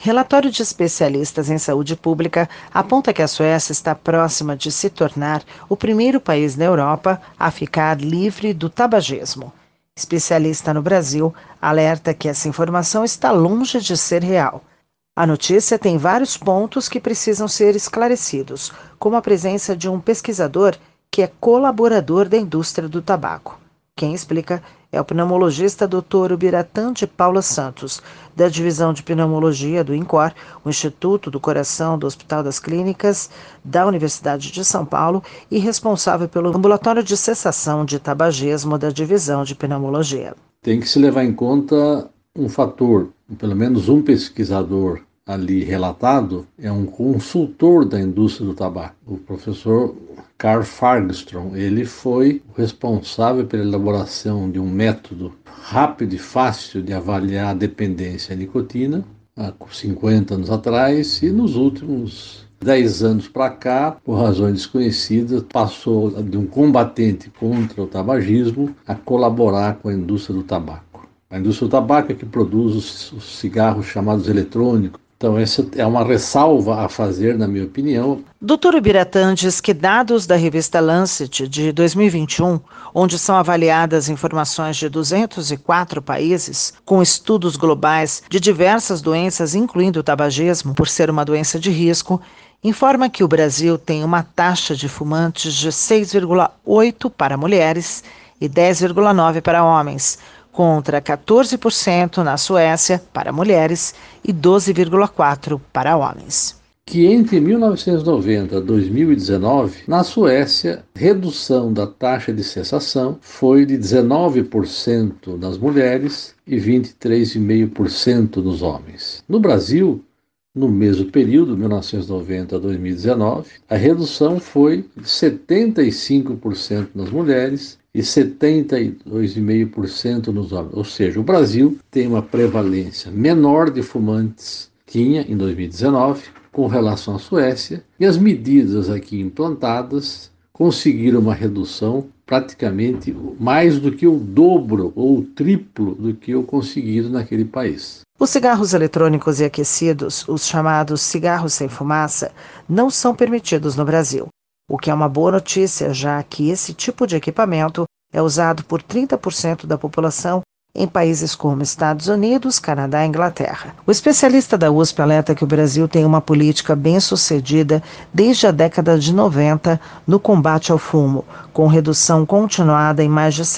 Relatório de especialistas em saúde pública aponta que a Suécia está próxima de se tornar o primeiro país na Europa a ficar livre do tabagismo. Especialista no Brasil alerta que essa informação está longe de ser real. A notícia tem vários pontos que precisam ser esclarecidos, como a presença de um pesquisador que é colaborador da indústria do tabaco. Quem explica é o pneumologista Dr. Ubiratã de Paula Santos, da Divisão de Pneumologia do INCOR, o Instituto do Coração do Hospital das Clínicas da Universidade de São Paulo e responsável pelo ambulatório de cessação de tabagismo da Divisão de Pneumologia. Tem que se levar em conta um fator, pelo menos um pesquisador ali relatado é um consultor da indústria do tabaco, o professor Carl Fagerström. Ele foi o responsável pela elaboração de um método rápido e fácil de avaliar a dependência à nicotina, há 50 anos atrás, e nos últimos 10 anos para cá, por razões desconhecidas, passou de um combatente contra o tabagismo a colaborar com a indústria do tabaco. A indústria do tabaco é que produz os cigarros chamados eletrônicos. Então, essa é uma ressalva a fazer, na minha opinião. Dr. Ubiratã diz que dados da revista Lancet de 2021, onde são avaliadas informações de 204 países, com estudos globais de diversas doenças, incluindo o tabagismo, por ser uma doença de risco, informa que o Brasil tem uma taxa de fumantes de 6,8 para mulheres e 10,9 para homens, contra 14% na Suécia para mulheres e 12,4% para homens. Que entre 1990 e 2019, na Suécia, redução da taxa de cessação foi de 19% nas mulheres e 23,5% nos homens. No Brasil, no mesmo período, 1990 a 2019, a redução foi de 75% nas mulheres e 72,5% nos homens. Ou seja, o Brasil tem uma prevalência menor de fumantes, tinha em 2019, com relação à Suécia, e as medidas aqui implantadas conseguiram uma redução praticamente mais do que o dobro ou o triplo do que o conseguido naquele país. Os cigarros eletrônicos e aquecidos, os chamados cigarros sem fumaça, não são permitidos no Brasil, o que é uma boa notícia, já que esse tipo de equipamento é usado por 30% da população em países como Estados Unidos, Canadá e Inglaterra. O especialista da USP alerta que o Brasil tem uma política bem-sucedida desde a década de 90 no combate ao fumo, com redução continuada em mais de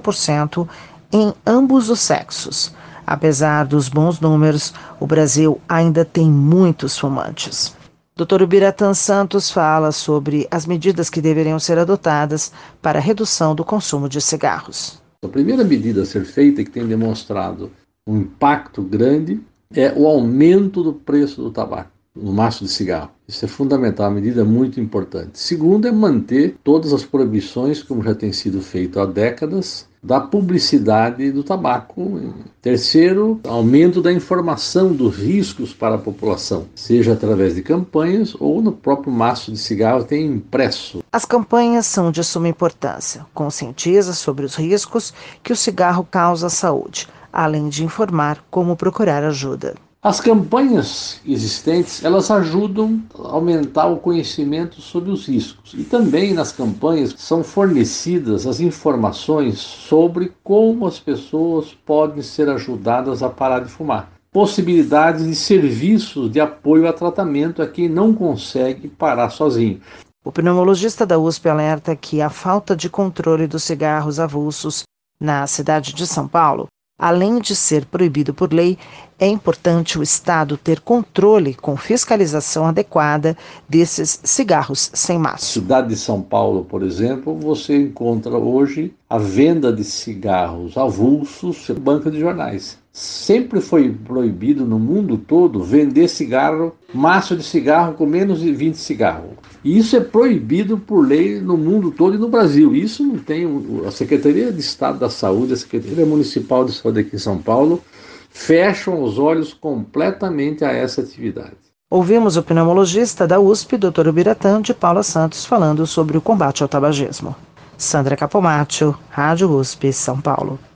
70% em ambos os sexos. Apesar dos bons números, o Brasil ainda tem muitos fumantes. Dr. Ubiratã Santos fala sobre as medidas que deveriam ser adotadas para a redução do consumo de cigarros. A primeira medida a ser feita, e que tem demonstrado um impacto grande, é o aumento do preço do tabaco, no maço de cigarro. Isso é fundamental, uma medida muito importante. Segundo, é manter todas as proibições, como já tem sido feito há décadas, da publicidade do tabaco. Terceiro, aumento da informação dos riscos para a população, seja através de campanhas ou no próprio maço de cigarro tem impresso. As campanhas são de suma importância, conscientiza sobre os riscos que o cigarro causa à saúde, além de informar como procurar ajuda. As campanhas existentes, elas ajudam a aumentar o conhecimento sobre os riscos. E também nas campanhas são fornecidas as informações sobre como as pessoas podem ser ajudadas a parar de fumar. Possibilidades de serviços de apoio a tratamento a quem não consegue parar sozinho. O pneumologista da USP alerta que a falta de controle dos cigarros avulsos na cidade de São Paulo, além de ser proibido por lei, é importante o Estado ter controle com fiscalização adequada desses cigarros sem maço. Na cidade de São Paulo, por exemplo, você encontra hoje a venda de cigarros avulsos em banca de jornais. Sempre foi proibido no mundo todo vender cigarro, maço de cigarro com menos de 20 cigarros. E isso é proibido por lei no mundo todo e no Brasil. Isso não tem. A Secretaria de Estado da Saúde, a Secretaria Municipal de Saúde aqui em São Paulo, fecham os olhos completamente a essa atividade. Ouvimos o pneumologista da USP, Dr. Ubiratã de Paula Santos, falando sobre o combate ao tabagismo. Sandra Capomatto, Rádio USP, São Paulo.